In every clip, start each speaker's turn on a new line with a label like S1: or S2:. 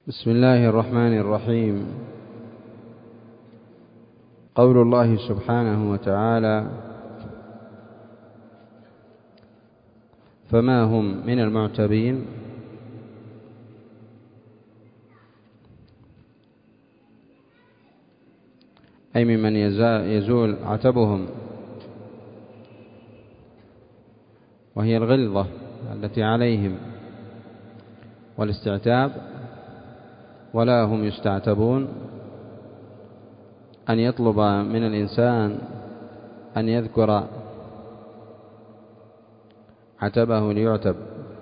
S1: بسم الله الرحمن الرحيم. قول الله سبحانه وتعالى: فما هم من المعتبين، أي ممن يزول عتبهم، وهي الغلظة التي عليهم والاستعتاب، ولا هم يستعتبون. أن يطلب من الإنسان أن يذكر عتبه ليعتب،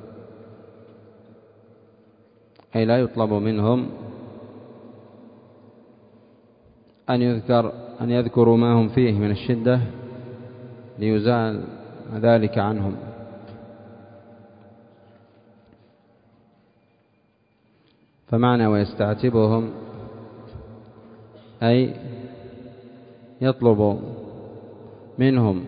S1: أي لا يطلب منهم أن يذكروا ما هم فيه من الشدة ليزال ذلك عنهم. فمعنى ويستعتبهم أي يطلب منهم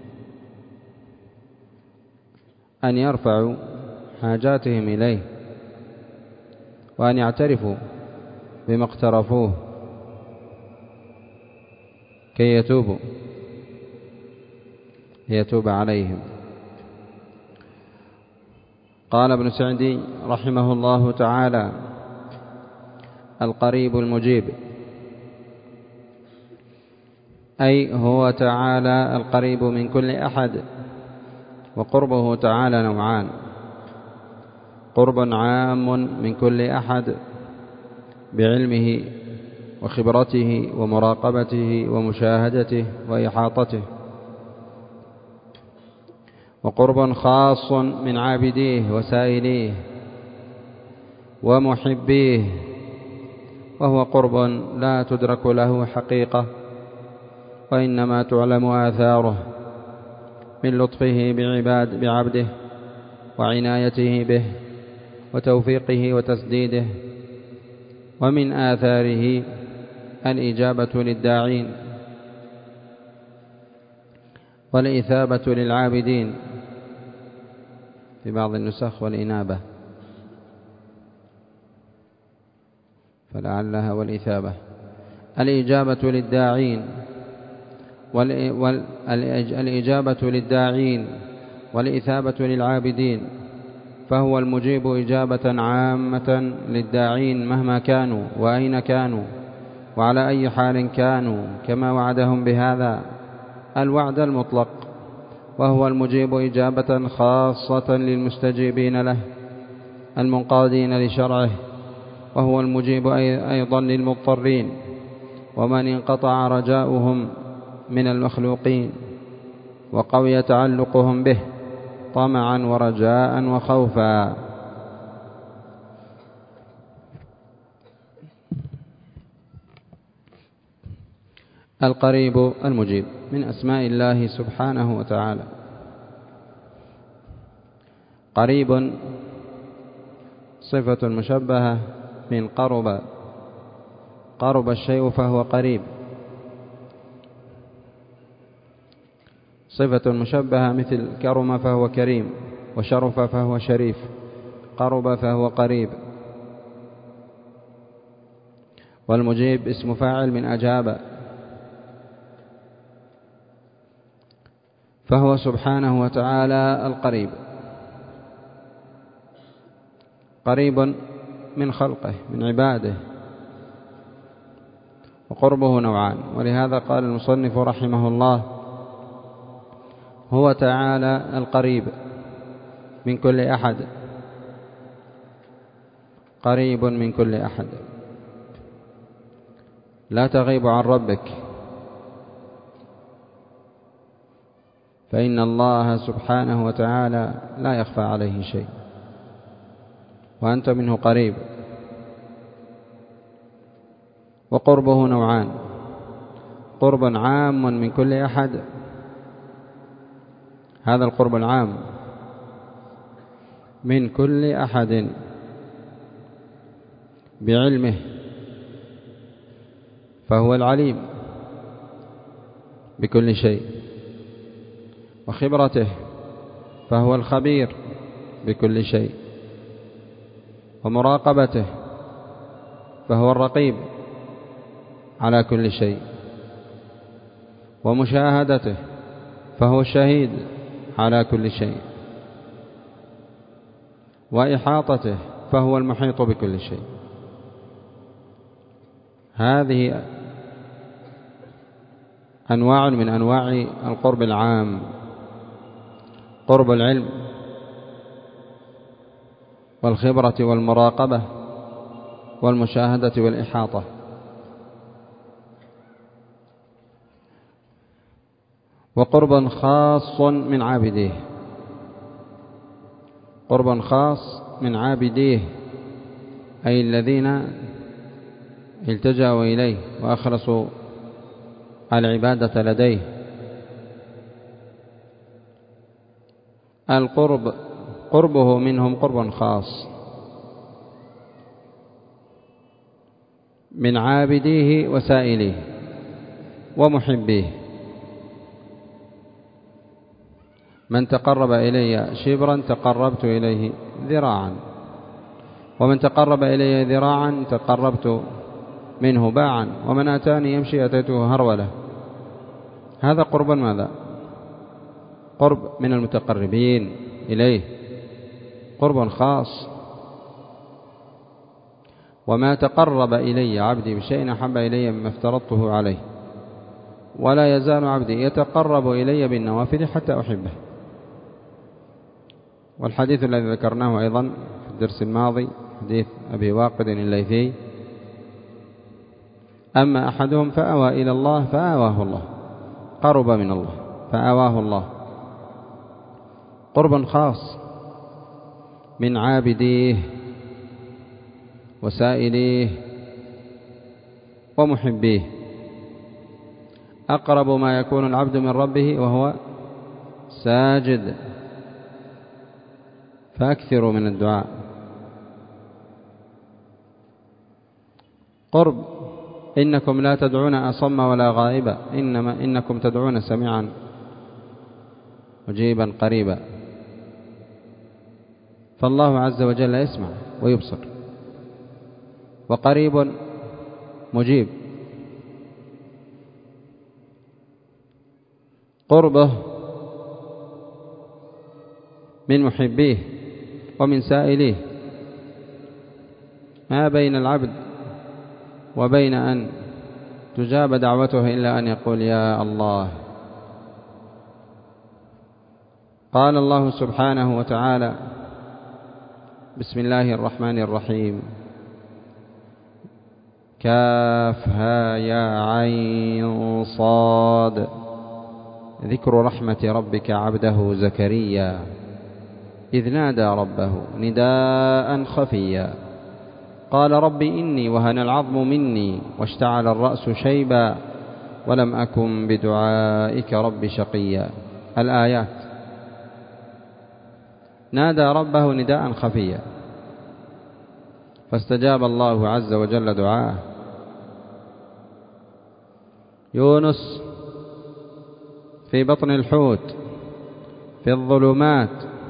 S1: أن يرفعوا حاجاتهم إليه، وأن يعترفوا بما اقترفوه كي يتوب عليهم. قال ابن سعدي رحمه الله تعالى: القريب المجيب، أي هو تعالى القريب من كل أحد. وقربه تعالى نوعان: قرب عام من كل أحد بعلمه وخبرته ومراقبته ومشاهدته وإحاطته، وقرب خاص من عابديه وسائليه ومحبيه، وهو قرب لا تدرك له حقيقة، وإنما تعلم آثاره من لطفه بعبده وعنايته به وتوفيقه وتسديده. ومن آثاره الإجابة للداعين والإثابة للعابدين، في بعض النسخ والإنابة، فلعلها والإثابة. الإجابة للداعين الإجابة للداعين والإثابة للعابدين، فهو المجيب إجابة عامة للداعين مهما كانوا وأين كانوا وعلى أي حال كانوا، كما وعدهم بهذا الوعد المطلق. وهو المجيب إجابة خاصة للمستجيبين له المنقادين لشرعه، وهو المجيب أيضا للمضطرين ومن انقطع رجاؤهم من المخلوقين وقوي تعلقهم به طمعا ورجاء وخوفا. القريب المجيب من أسماء الله سبحانه وتعالى. قريب صفة مشبهة من قرب الشيء فهو قريب، صفة مشبهة مثل كرم فهو كريم، وشرف فهو شريف، قرب فهو قريب. والمجيب اسم فاعل من أجاب، فهو سبحانه وتعالى القريب، قريب من خلقه من عباده. وقربه نوعان، ولهذا قال المصنف رحمه الله: هو تعالى القريب من كل أحد، قريب من كل أحد. لا تغيب عن ربك، فإن الله سبحانه وتعالى لا يخفى عليه شيء، وأنت منه قريب. وقربه نوعان: قرب عام من كل أحد، هذا القرب العام من كل أحد بعلمه، فهو العليم بكل شيء، وخبرته، فهو الخبير بكل شيء، ومراقبته، فهو الرقيب على كل شيء، ومشاهدته فهو الشهيد على كل شيء، وإحاطته فهو المحيط بكل شيء. هذه أنواع من أنواع القرب العام: قرب العلم والخبرة والمراقبة والمشاهدة والإحاطة. وقرب خاص من عابديه، قرب خاص من عابديه أي الذين التجأوا إليه وأخلصوا العبادة لديه. القرب قربه منهم قرب خاص من عابديه وسائليه ومحبيه. من تقرب إلي شبرا تقربت إليه ذراعا، ومن تقرب إلي ذراعا تقربت منه باعا، ومن أتاني يمشي أتيته هرولة. هذا قرب ماذا؟ قرب من المتقربين إليه، قرب خاص. وما تقرب إلي عبدي بشيء أحب إلي مما افترضته عليه، ولا يزال عبدي يتقرب إلي بالنوافل حتى أحبه. والحديث الذي ذكرناه أيضا في الدرس الماضي حديث أبي واقد الليثي: أما أحدهم فأوى إلى الله فآواه الله، قرب من الله فآواه الله. قرب خاص من عابديه وسائليه ومحبيه. أقرب ما يكون العبد من ربه وهو ساجد، فأكثروا من الدعاء. قرب: إنكم لا تدعون أصم ولا غائبا، إنكم تدعون سميعا مجيبا قريبا. فالله عز وجل يسمع ويبصر وقريب مجيب. قربه من محبيه ومن سائليه. ما بين العبد وبين أن تجاب دعوته إلا أن يقول يا الله. قال الله سبحانه وتعالى: بسم الله الرحمن الرحيم: كافها يا عين صاد، ذكر رحمة ربك عبده زكريا إذ نادى ربه نداء خفيا قال رب إني وهن العظم مني واشتعل الرأس شيبا ولم أكن بدعائك رب شقيا. الآيات. نادى ربه نداء خفيا فاستجاب الله عز وجل دعاءه. يونس في بطن الحوت في الظلمات،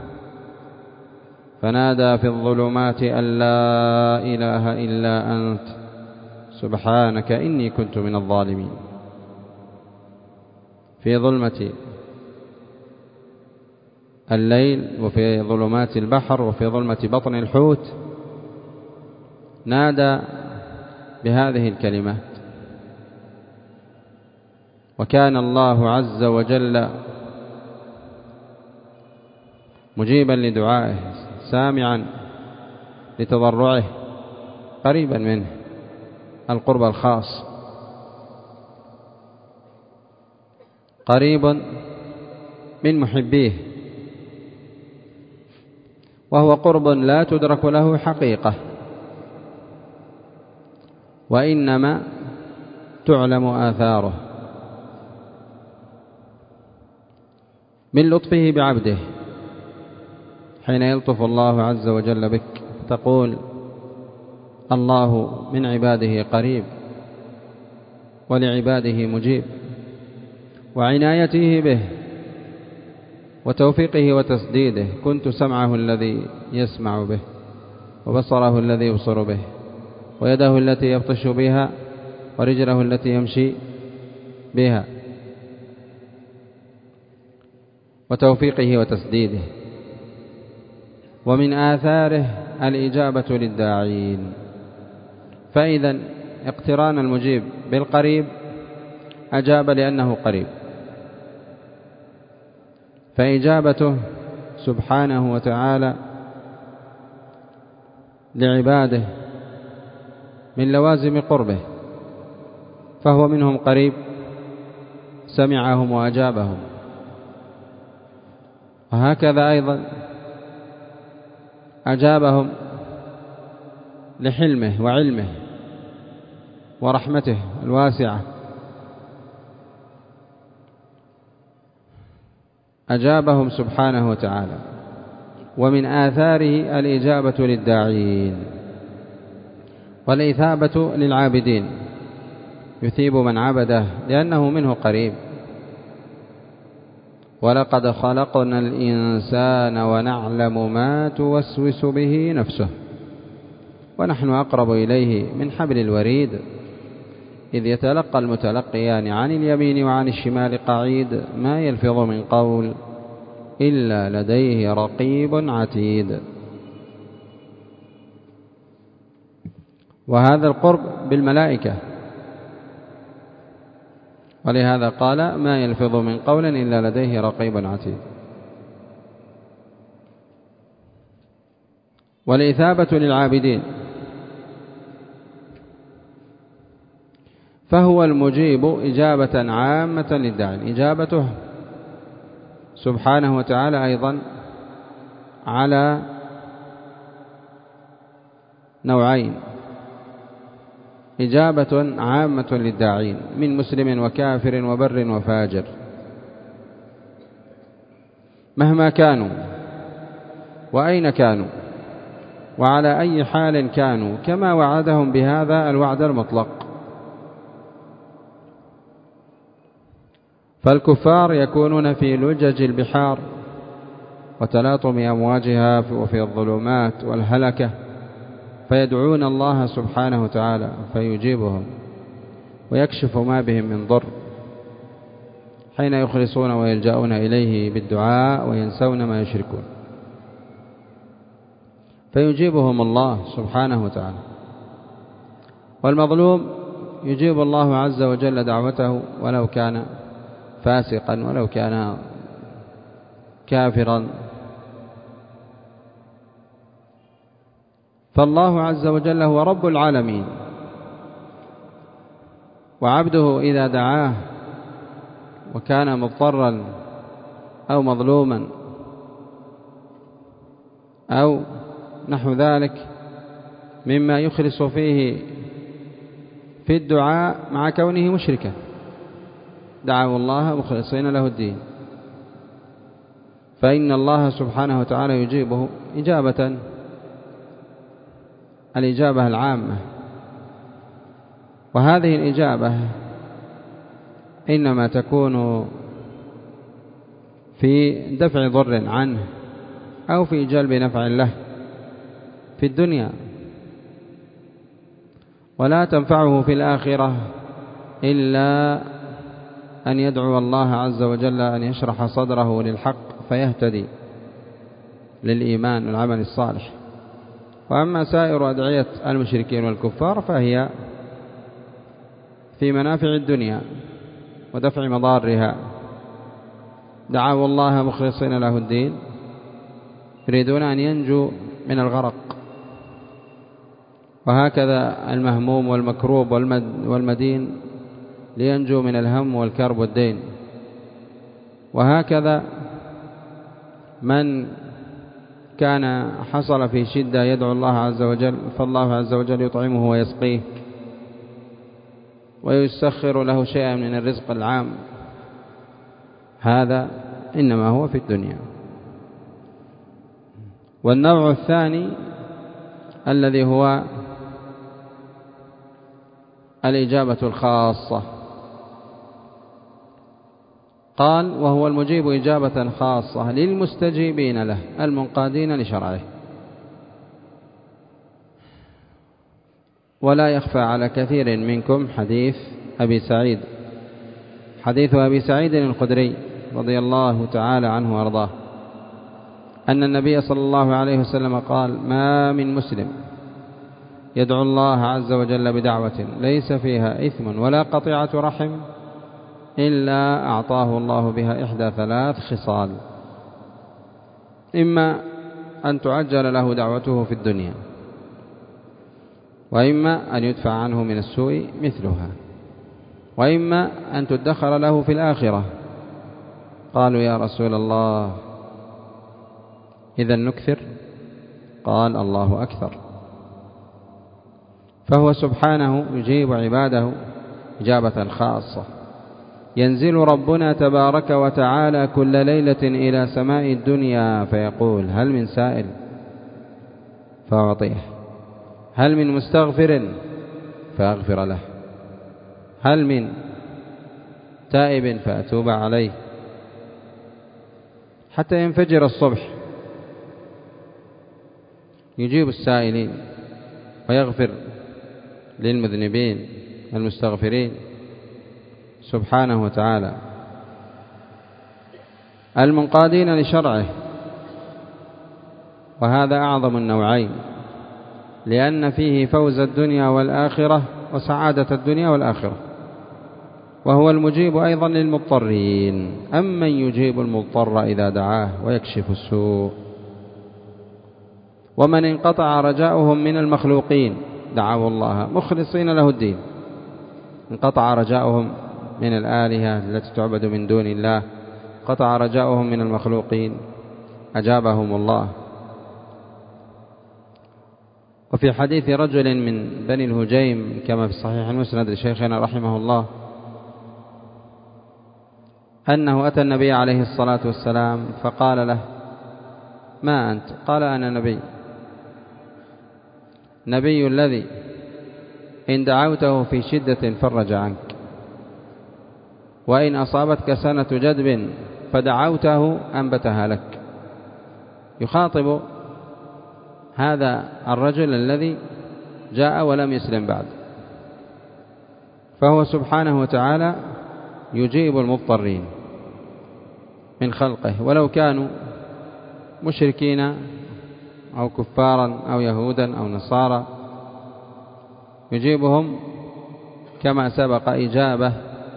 S1: فنادى في الظلمات أن لا إله إلا أنت سبحانك إني كنت من الظالمين. في ظلمة الليل وفي ظلمات البحر وفي ظلمة بطن الحوت نادى بهذه الكلمات، وكان الله عز وجل مجيبا لدعائه سامعا لتضرعه قريبا منه، القرب الخاص. قريب من محبيه، وهو قرب لا تدرك له حقيقة، وإنما تعلم آثاره من لطفه بعبده. حين يلطف الله عز وجل بك تقول الله من عباده قريب ولعباده مجيب، وعنايته به وتوفيقه وتسديده. كنت سمعه الذي يسمع به وبصره الذي يبصر به ويده التي يبطش بها ورجله التي يمشي بها، وتوفيقه وتسديده. ومن آثاره الإجابة للداعين، فإذا اقتران المجيب بالقريب أجاب لأنه قريب، فإجابته سبحانه وتعالى لعباده من لوازم قربه، فهو منهم قريب سمعهم وأجابهم. وهكذا أيضا أجابهم لحلمه وعلمه ورحمته الواسعة، أجابهم سبحانه وتعالى. ومن آثاره الإجابة للداعين والإثابة للعابدين، يثيب من عبده لأنه منه قريب. ولقد خلقنا الإنسان ونعلم ما توسوس به نفسه ونحن أقرب إليه من حبل الوريد، إذ يتلقى المتلقيان عن اليمين وعن الشمال قعيد، ما يلفظ من قول إلا لديه رقيب عتيد. وهذا القرب بالملائكة، ولهذا قال ما يلفظ من قول إلا لديه رقيب عتيد. والإثابة للعابدين، فهو المجيب إجابة عامة للداعين. إجابته سبحانه وتعالى أيضا على نوعين: إجابة عامة للداعين من مسلم وكافر وبر وفاجر مهما كانوا وأين كانوا وعلى أي حال كانوا، كما وعدهم بهذا الوعد المطلق. فالكفار يكونون في لجج البحار وتلاطم أمواجها وفي الظلمات والهلكة، فيدعون الله سبحانه وتعالى فيجيبهم ويكشف ما بهم من ضر، حين يخلصون ويلجأون إليه بالدعاء وينسون ما يشركون، فيجيبهم الله سبحانه وتعالى. والمظلوم يجيب الله عز وجل دعوته ولو كان فاسقا ولو كان كافرا. فالله عز وجل هو رب العالمين، وعبده إذا دعاه وكان مضطرا أو مظلوما أو نحو ذلك مما يخلص فيه في الدعاء مع كونه مشركا، دعوا الله مخلصين له الدين، فإن الله سبحانه وتعالى يجيبه إجابة الإجابة العامة. وهذه الإجابة إنما تكون في دفع ضر عنه أو في جلب نفع له في الدنيا، ولا تنفعه في الآخرة إلا أن يدعو الله عز وجل أن يشرح صدره للحق فيهتدي للإيمان والعمل الصالح. وأما سائر أدعية المشركين والكفار فهي في منافع الدنيا ودفع مضارها، دعوا الله مخلصين له الدين يريدون أن ينجوا من الغرق. وهكذا المهموم والمكروب والمدين لينجوا من الهم والكرب والدين. وهكذا من كان حصل في شدة يدعو الله عز وجل، فالله عز وجل يطعمه ويسقيه ويسخر له شيئا من الرزق العام، هذا إنما هو في الدنيا. والنوع الثاني الذي هو الإجابة الخاصة، قال وهو المجيب إجابة خاصة للمستجيبين له المنقادين لشرعه. ولا يخفى على كثير منكم حديث أبي سعيد الخدري رضي الله تعالى عنه وأرضاه أن النبي صلى الله عليه وسلم قال: ما من مسلم يدعو الله عز وجل بدعوة ليس فيها إثم ولا قطيعة رحم إلا أعطاه الله بها إحدى 3 خصال: إما أن تعجل له دعوته في الدنيا، وإما أن يدفع عنه من السوء مثلها، وإما أن تدخر له في الآخرة. قالوا: يا رسول الله إذا نكثر؟ قال: الله أكثر. فهو سبحانه يجيب عباده إجابة خاصة. ينزل ربنا تبارك وتعالى كل ليلة إلى سماء الدنيا فيقول: هل من سائل فأعطيه، هل من مستغفر فأغفر له، هل من تائب فأتوب عليه، حتى ينفجر الصبح يجيب السائلين ويغفر للمذنبين المستغفرين سبحانه وتعالى المنقادين لشرعه. وهذا أعظم النوعين، لأن فيه فوز الدنيا والآخرة وسعادة الدنيا والآخرة، وهو المجيب أيضا للمضطرين. أمن يجيب المضطر إذا دعاه ويكشف السوء. ومن انقطع رجاؤهم من المخلوقين دعوا الله مخلصين له الدين. انقطع رجاؤهم من الآلهة التي تعبد من دون الله، انقطع رجاؤهم من المخلوقين، أجابهم الله. وفي حديث رجل من بني الهجيم كما في صحيح المسند لشيخنا رحمه الله أنه أتى النبي عليه الصلاة والسلام فقال له: ما أنت؟ قال: أنا نبي الذي إن دعوته في شدة فرج عنك، وإن أصابتك سنة جدب فدعوته أنبتها لك. يخاطب هذا الرجل الذي جاء ولم يسلم بعد. فهو سبحانه وتعالى يجيب المضطرين من خلقه، ولو كانوا مشركين أو كفارا أو يهودا أو نصارى، يجيبهم كما سبق إجابة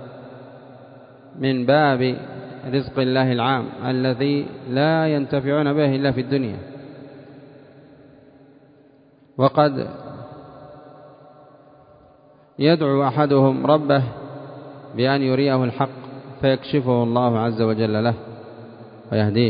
S1: من باب رزق الله العام الذي لا ينتفعون به إلا في الدنيا. وقد يدعو أحدهم ربه بأن يريه الحق فيكشفه الله عز وجل له ويهديه.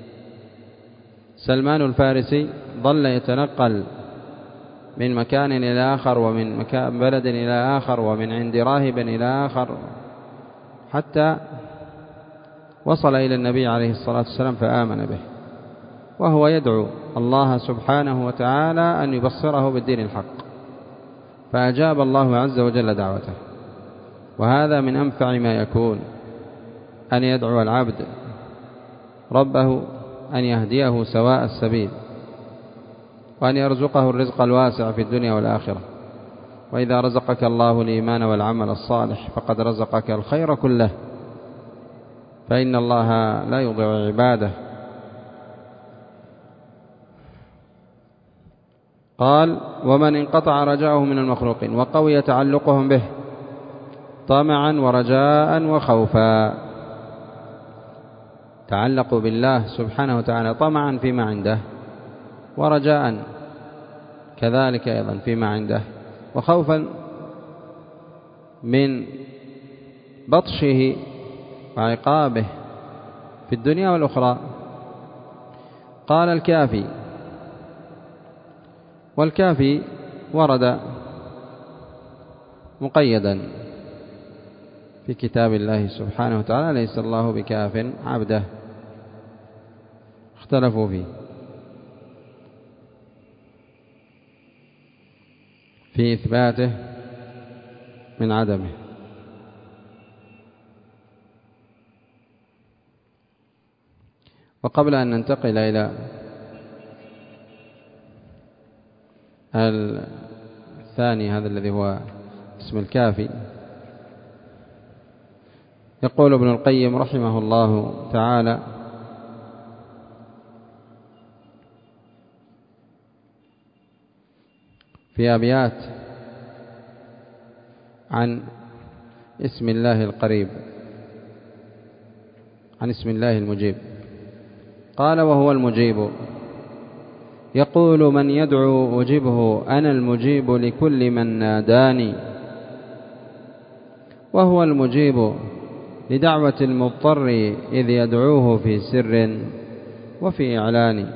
S1: سلمان الفارسي ظل يتنقل من مكان إلى آخر، ومن بلد إلى آخر، ومن عند راهب إلى آخر، حتى وصل إلى النبي عليه الصلاة والسلام فآمن به، وهو يدعو الله سبحانه وتعالى أن يبصره بالدين الحق، فأجاب الله عز وجل دعوته. وهذا من أنفع ما يكون، أن يدعو العبد ربه أن يهديه سواء السبيل، وأن يرزقه الرزق الواسع في الدنيا والآخرة. وإذا رزقك الله الإيمان والعمل الصالح فقد رزقك الخير كله، فإن الله لا يضيع عباده. قال: ومن انقطع رجاؤه من المخلوقين وقوي تعلقهم به طمعا ورجاء وخوفا. تعلقوا بالله سبحانه وتعالى طمعا فيما عنده، ورجاء كذلك أيضا فيما عنده، وخوفا من بطشه وعقابه في الدنيا والأخرى. قال: الكافي. والكافي ورد مقيدا في كتاب الله سبحانه وتعالى: ليس الله بكاف عبده. اختلفوا فيه في إثباته من عدمه. وقبل أن ننتقل إلى الثاني هذا الذي هو اسم الكافي. يقول ابن القيم رحمه الله تعالى: في أبيات عن اسم الله القريب، عن اسم الله المجيب، قال: وهو المجيب يقول من يدعو أجبه، أنا المجيب لكل من ناداني، وهو المجيب لدعوة المضطر إذ يدعوه في سر وفي إعلان.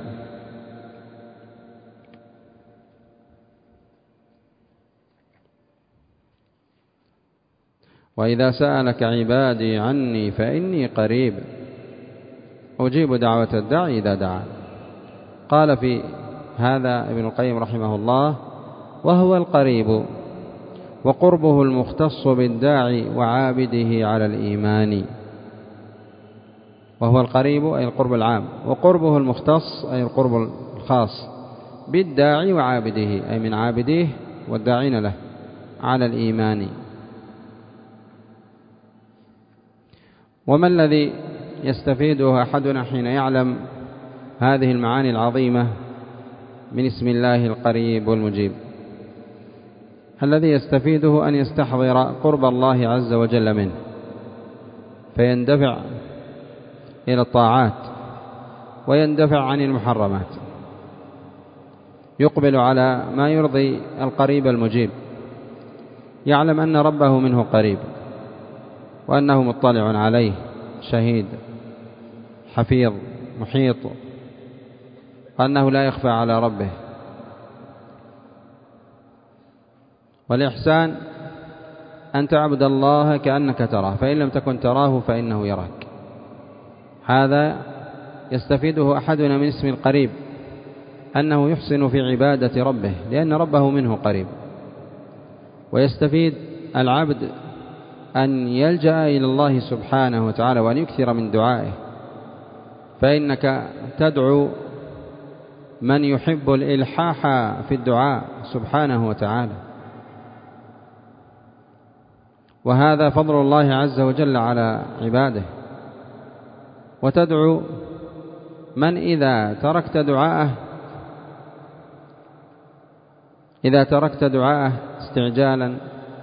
S1: وإذا سألك عبادي عني فإني قريب أجيب دعوة الداعي إذا دعان. قال في هذا ابن القيم رحمه الله: وهو القريب وقربه المختص بالداعي وعابده على الإيمان. وهو القريب أي القرب العام، وقربه المختص أي القرب الخاص بالداعي وعابده أي من عابديه والداعين له على الإيمان. وما الذي يستفيده أحدنا حين يعلم هذه المعاني العظيمة من اسم الله القريب والمجيب؟ الذي يستفيده أن يستحضر قرب الله عز وجل منه، فيندفع إلى الطاعات ويندفع عن المحرمات، يقبل على ما يرضي القريب المجيب، يعلم أن ربه منه قريب، وأنه مطلع عليه، شهيد حفيظ محيط، وأنه لا يخفى على ربه. والإحسان أن تعبد الله كأنك تراه، فإن لم تكن تراه فإنه يراك. هذا يستفيده أحدنا من اسم القريب، أنه يحسن في عبادة ربه لأن ربه منه قريب. ويستفيد العبد أن يلجأ إلى الله سبحانه وتعالى وأن يكثر من دعائه، فإنك تدعو من يحب الإلحاح في الدعاء سبحانه وتعالى، وهذا فضل الله عز وجل على عباده. وتدعو من إذا تركت دعاءه استعجالا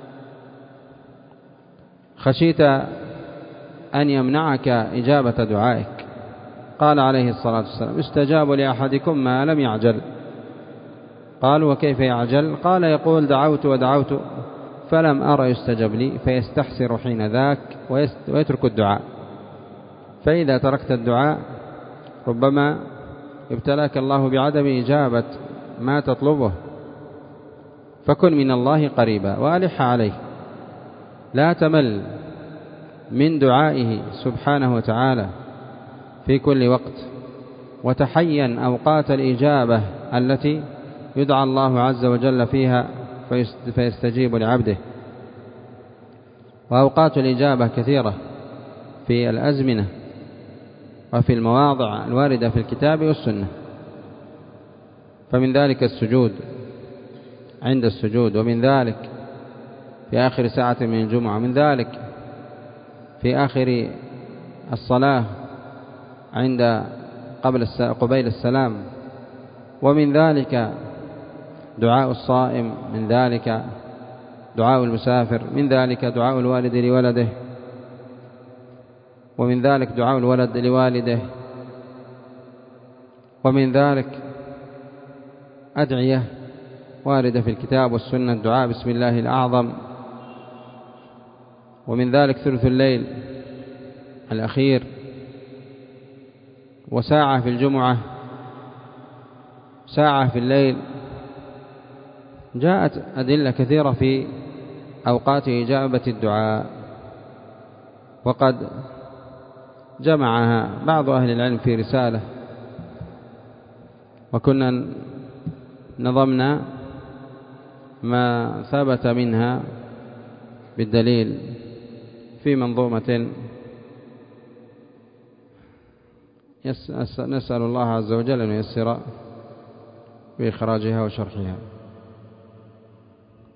S1: خشيت أن يمنعك إجابة دعائك. قال عليه الصلاة والسلام: استجاب لأحدكم ما لم يعجل. قالوا: وكيف يعجل؟ قال: يقول دعوت ودعوت فلم أرى يستجب لي، فيستحسر حين ذاك ويترك الدعاء. فإذا تركت الدعاء ربما ابتلاك الله بعدم إجابة ما تطلبه، فكن من الله قريبا وألح عليه، لا تمل من دعائه سبحانه وتعالى في كل وقت، وتحين أوقات الإجابة التي يدعى الله عز وجل فيها فيستجيب لعبده. وأوقات الإجابة كثيرة في الأزمنة وفي المواضع الواردة في الكتاب والسنة، فمن ذلك السجود عند السجود، ومن ذلك في آخر ساعة من الجمعة، من ذلك في آخر الصلاة عند قبيل السلام، ومن ذلك دعاء الصائم، من ذلك دعاء المسافر، من ذلك دعاء الوالد لولده، ومن ذلك دعاء الولد لوالده، ومن ذلك أدعية واردة في الكتاب والسنة، الدعاء بسم الله الأعظم، ومن ذلك ثلث الليل الأخير، وساعة في الجمعة، ساعة في الليل. جاءت أدلة كثيرة في أوقات إجابة الدعاء، وقد جمعها بعض أهل العلم في رسالة، وكنا نظمنا ما ثبت منها بالدليل في منظومة نسأل الله عز وجل أن ييسر بإخراجها وشرحها.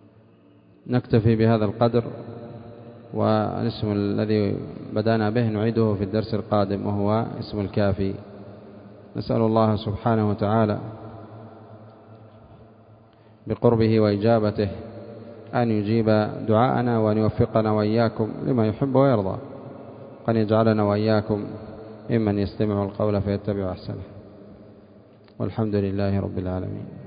S1: نكتفي بهذا القدر، والاسم الذي بدأنا به نعيده في الدرس القادم، وهو اسم الكافي. نسأل الله سبحانه وتعالى بقربه وإجابته أن يجيب دعاءنا، وأن يوفقنا وإياكم لما يحب ويرضى، وأن يجعلنا وإياكم ممن يستمع القول فيتبع أحسنه. والحمد لله رب العالمين.